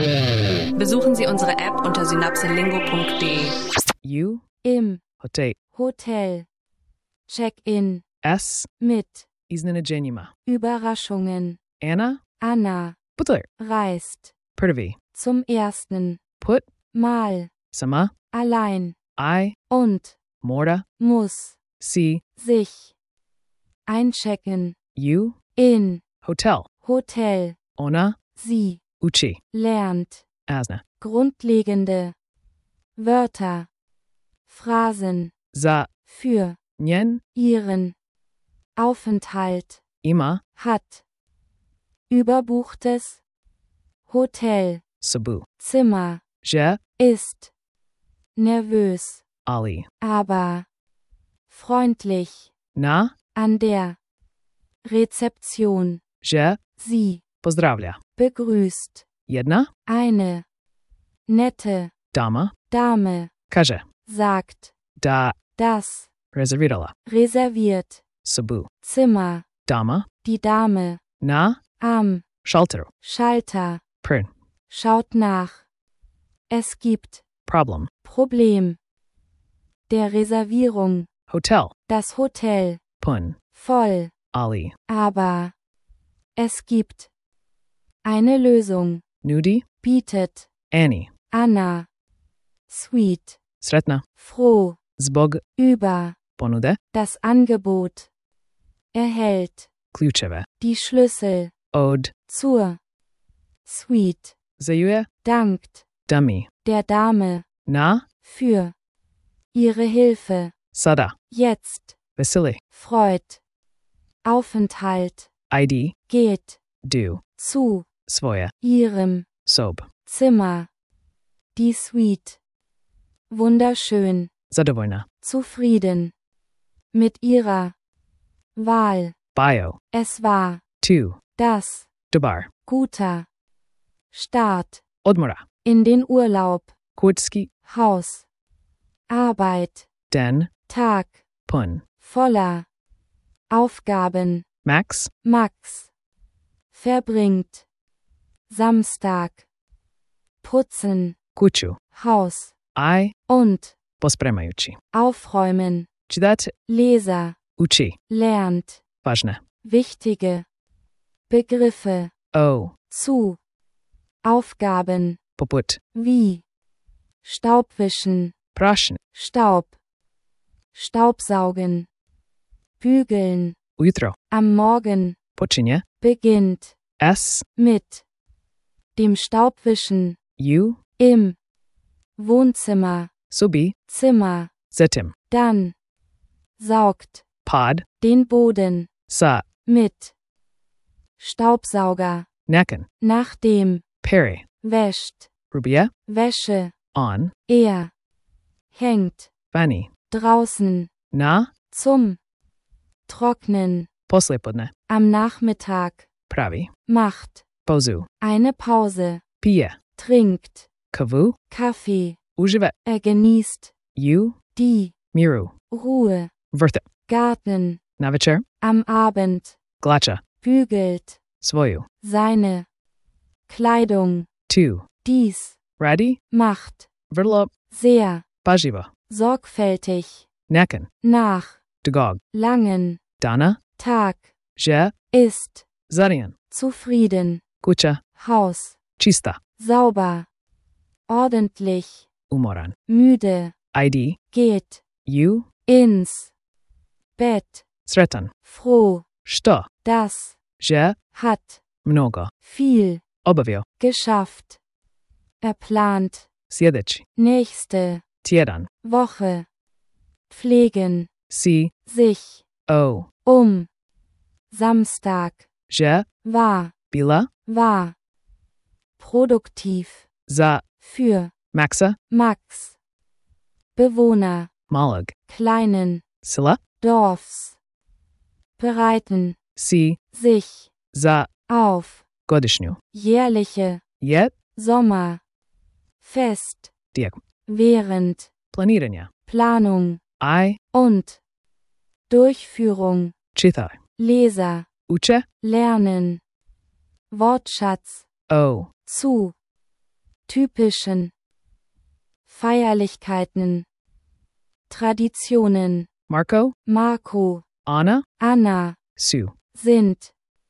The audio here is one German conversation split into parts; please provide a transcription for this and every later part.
Besuchen Sie unsere App unter synapselingo.de. U. Im Hotel. Hotel. Check-in. S. Mit Iznenadženjima. Überraschungen. Anna. Anna Putler. reist Prvi. zum ersten Put. Mal Sama. allein I. und Mora. muss C. sich einchecken U. in Hotel. Hotel. Ona. Sie Uchi. lernt Asna. grundlegende Wörter, Phrasen Za. für Nyen. ihren Aufenthalt, Ima. hat überbuchtes Hotel, Sabu. Zimmer, Je. ist nervös, Ali. aber freundlich Na. an der Rezeption. Je. Sie Pozdravlja. begrüßt Jedna. eine nette Dama. Dame, Kaže. sagt, Da. das Rezervirala. reserviert Sabu. Zimmer, Dama. die Dame Na. am Shalteru. Schalter Prn. schaut nach. Es gibt Problem. Problem der Reservierung. Hotel. Das Hotel Pun. voll, Ali. aber es gibt eine Lösung, Nudi. bietet Annie. Anna. Sweet, Sretna. froh, Zbog. über Ponude. das Angebot. Erhält Ključeve. die Schlüssel Od. zur Suite. Zajuje. Dankt Dummy. der Dame Na. für ihre Hilfe. Sada. Jetzt Vasily. freut Aufenthalt ID. geht Du. zu Svoje. ihrem Sob. Zimmer. Die Suite. Wunderschön, Zadovoljna. zufrieden mit ihrer Wahl. Bio. Es war Tu. das Dubar. guter Start Odmora. in den Urlaub. Kurtski. Haus. Arbeit. Den. Tag Pun. voller Aufgaben. Max. Max verbringt Samstag putzen, Kuchu. Haus I. und Pospremajući. aufräumen. Čitati. Leser Uči. lernt Važne. wichtige Begriffe O. zu Aufgaben Poput. wie Staubwischen, Prašni. Staub, Staubsaugen, Bügeln. Ujutro. Am Morgen Počinje. beginnt S. mit dem Staubwischen U. im Wohnzimmer, Subi. Zimmer. Zetim. Dann saugt Pod. den Boden Sa. mit Staubsauger. Naken. Nachdem Peri. wäscht Rubia. Wäsche. On. Er hängt Vani. draußen Na. zum Trocknen. Poslijepodne. Am Nachmittag Pravi. macht Pozu. eine Pause, Pije. trinkt Kavu. Kaffee. Užive. Genießt U. die Miru. Ruhe. Vrta. Garten. Navečer. Am Abend Glača. bügelt Svoju. seine Kleidung. Tu. Dies Radi. macht Vrlo. sehr Paživo. sorgfältig Naken. nach Dugog. langen Dana. Tag Je. ist Zarian. zufrieden. Kuća. Haus Čista. sauber, ordentlich, Umoran. müde, ID. geht U. ins Bett, Sretan. froh, Što. das Je. hat Mnogo. viel Obavio. geschafft. Er plant Sljedeći. nächste Tjedan. Woche pflegen Si. sich O. Samstag Je. war Bila. produktiv Za. für Maxa. Max, Bewohner Malog. kleinen Sila. Dorfs, bereiten Si. sich Za. auf Godišnju. jährliche Jet. Sommerfest Tijek während planiranja. Planung I. und Durchführung. Čitaj. Leser Uče. lernen Wortschatz O. zu typischen, Feierlichkeiten, Traditionen, Marco, Marco, Anna, Anna, Sue. sind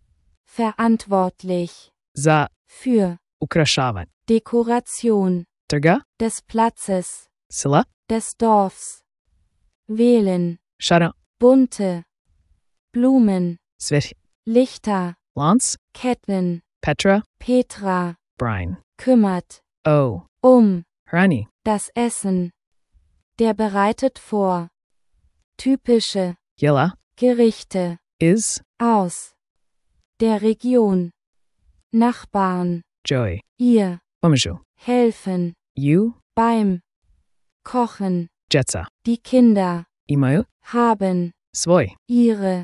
verantwortlich За für украшавань. Dekoration Търга, des Platzes, села, des Dorfs, wählen, шара, bunte Blumen, Свет, Lichter, Lance, Ketten, Petra, Petra, Brian. kümmert, Oh, Hrani, das Essen, der bereitet vor, typische Yela, Gerichte, Is, aus der Region, Nachbarn, Joey, ihr, Pomaju, helfen, You, beim Kochen, Jetsa, die Kinder, Imaju, haben, Svoj, ihre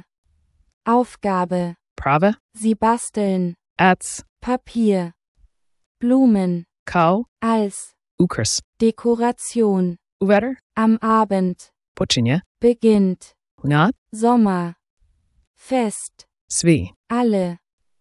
Aufgabe, Prava, sie basteln, Ats, Papier, Blumen, Kau, als Ukras, Dekoration, Uvetter, am Abend, Pochinya, beginnt, Hunat, Sommer, Fest, Svi, alle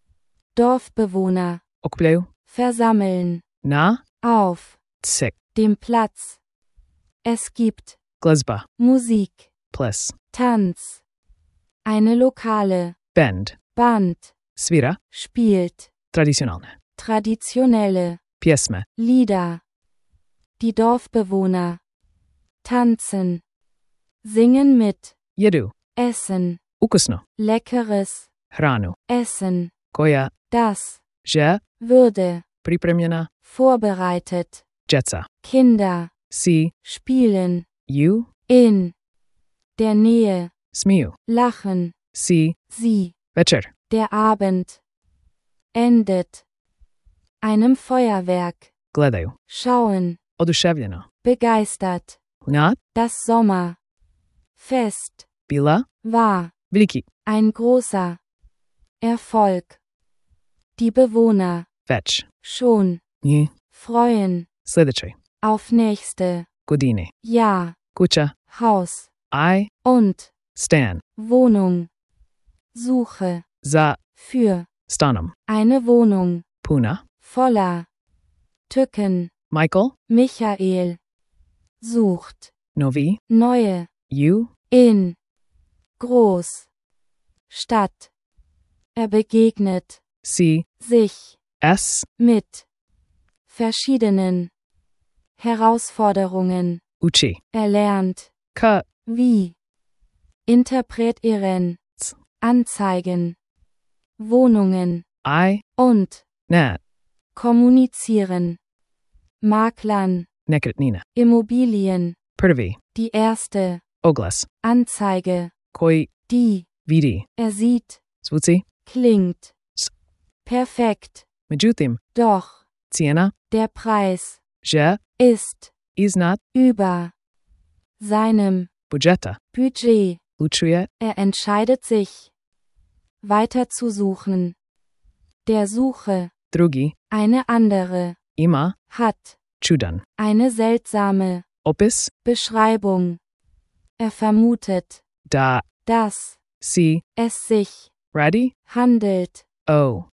Dorfbewohner Okpleu, versammeln, Na, auf Tsik, dem Platz. Es gibt Glazba, Musik, Plus, Tanz. Eine lokale Bend, Band Svira, spielt Traditionalne, traditionelle Piesme, Lieder. Die Dorfbewohner tanzen, singen mit, Jedu, essen, Ukusno, leckeres Hranu, Essen. Koja, Das Je, würde Pripremljena, vorbereitet. Jetsa, Kinder Si, spielen You, in der Nähe, Smiju, lachen, Si, sie. Večer, Der Abend endet einem Feuerwerk. Gledaju, Schauen, Oduševljeno, begeistert. Hunat, Das Sommerfest Bila, war Veliki, ein großer Erfolg. Die Bewohner Več, schon Nji, freuen Sljedeći, auf nächste Godine, Jahr. Kuća, Haus I, und Stan, Wohnung. Suche Za, für Stanom, eine Wohnung Puna, voller Tücken. Michael, Michael sucht Novi, neue You, in Groß Stadt. Er begegnet Si, sich S, mit verschiedenen Herausforderungen. Uchi, Er lernt, Ka, wie interpretieren, Anzeigen, Wohnungen I, und Nat, kommunizieren. Maklern, Nekretnina, Immobilien, Prvi, die erste Oglas, Anzeige, Koi, die Vidi, er sieht, Zvuci, klingt S. perfekt, Međutim, doch Cijena, der Preis Je, ist Iznad, über seinem Budžeta, Budget. Lučuje, Er entscheidet sich, weiter zu suchen. Der Suche, Drugi, eine andere, Ima, hat Čudan, eine seltsame Opis, Beschreibung. Er vermutet, Da, dass Si, es sich Radi, handelt O,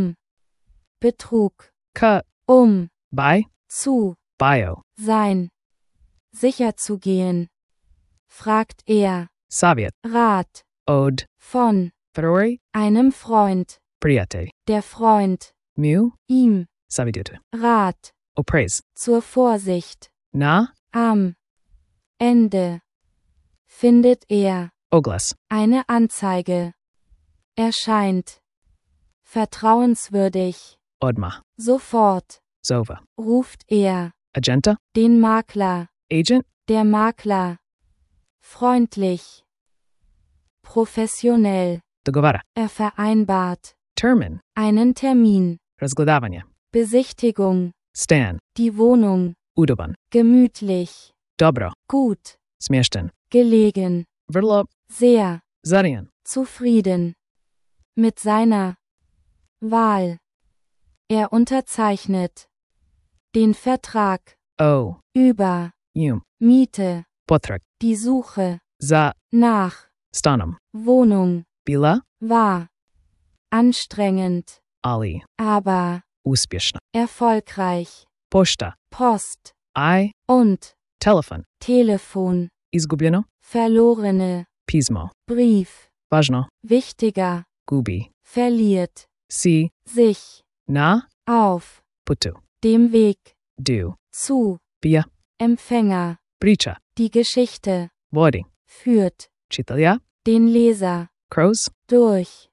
Betrug, Ka, Bai, zu Bio, sein, sicherzugehen. Fragt er Soviet, Rat Od, von Ferori, einem Freund. Priete, Der Freund Mu, ihm Savidute, Rat Opres, zur Vorsicht. Na, Am Ende findet er Oglas, eine Anzeige. Erscheint vertrauenswürdig. Odma, Sofort Zova, ruft er Agenta, den Makler. Agent, Der Makler freundlich, professionell. Dogovara, Er vereinbart Termin, einen Termin. Razgledavanje, Besichtigung. Stan, Die Wohnung Udoban, gemütlich, Dobro, gut, Smješten, gelegen, Vrlo, sehr Zarian, zufrieden mit seiner Wahl. Er unterzeichnet den Vertrag O, über Miete, Potrag, die Suche Za, nach Stanom, Wohnung Bila, war anstrengend, Ali, aber Uspješno, erfolgreich. Pošta. Post I. und Telefon. Telefon, Izgubljeno. verlorene, Pismo. Brief, Važno. wichtiger, Gubi. verliert, Si. sich, Na. auf, Putu. dem Weg, Du. zu, Bija. Empfänger, Priča. die Geschichte, Vodi. führt, Čitalja. den Leser, Kroz. durch,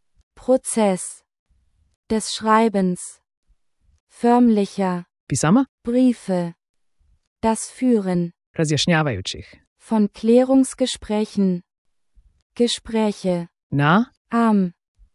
Prozess, des Schreibens, förmlicher, Pisama. Briefe, das Führen, Razjašnjavajućih. von Klärungsgesprächen, Gespräche, Na. am,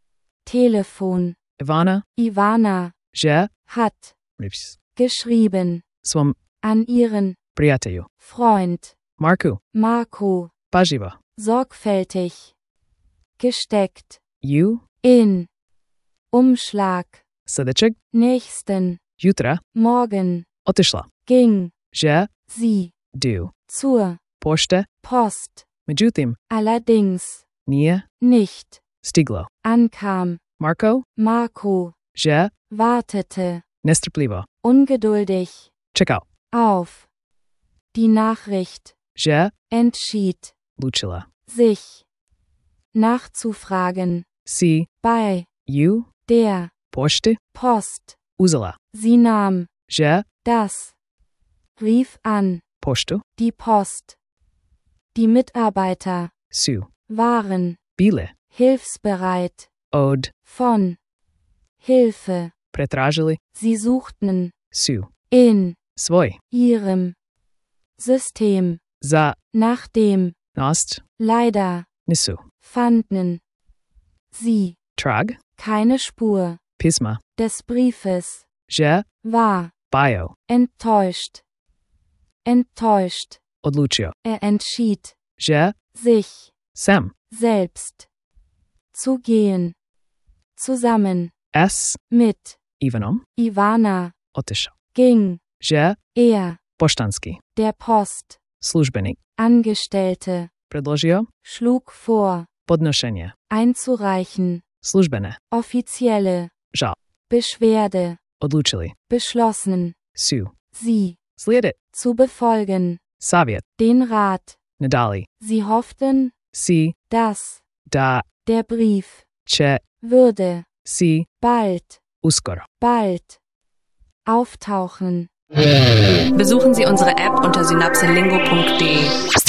Telefon, Ivana. Ivana, Že. hat, geschrieben, Svom an ihren prijatelju. Freund, Marku. Marco, Paživo. sorgfältig, gesteckt, Ju. in, Umschlag, Sljedećeg. nächsten, Jutra. morgen, Otišla. ging, Že. sie, Du. zur, Pošte. Post, Međutim. allerdings, Nije. nicht, Stiglo. ankam, Marko. Marco, Že. wartete, Nestrpljivo. ungeduldig, Čekao. auf, die Nachricht, Že. entschied, Lučila. sich, nachzufragen, Si. bei, Ju. der, Pošti. Post, Uzela. sie nahm, Že. das, rief an, Poštu. die Post, die Mitarbeiter, Su. waren, Bile. hilfsbereit, Od. von, Hilfe, Pretražili. sie suchten, Su. in, Svoj. ihrem, System, Za. nachdem, Nost. leider, Nisu. fanden, sie, Trag. keine Spur, Pisma. des Briefes, Že. war, Bio. enttäuscht, enttäuscht, Odlučio. entschied, Že. sich, Sam. selbst, zu gehen, zusammen, S. mit, Ivanom. Ivana, Otišao. ging, Že. er, Poštanski. der Post, Službenik. Angestellte, Predložio. schlug vor, Podnošenje. einzureichen, Službene. offizielle, Žal. Beschwerde, Odlučili. beschlossen, Su. sie, Slijede. zu befolgen, Savjet. den Rat, Nadali. sie hofften, Si. dass, Da. der Brief, Će. würde, Si. bald, Uskoro. bald, auftauchen. Besuchen Sie unsere App unter synapselingo.de.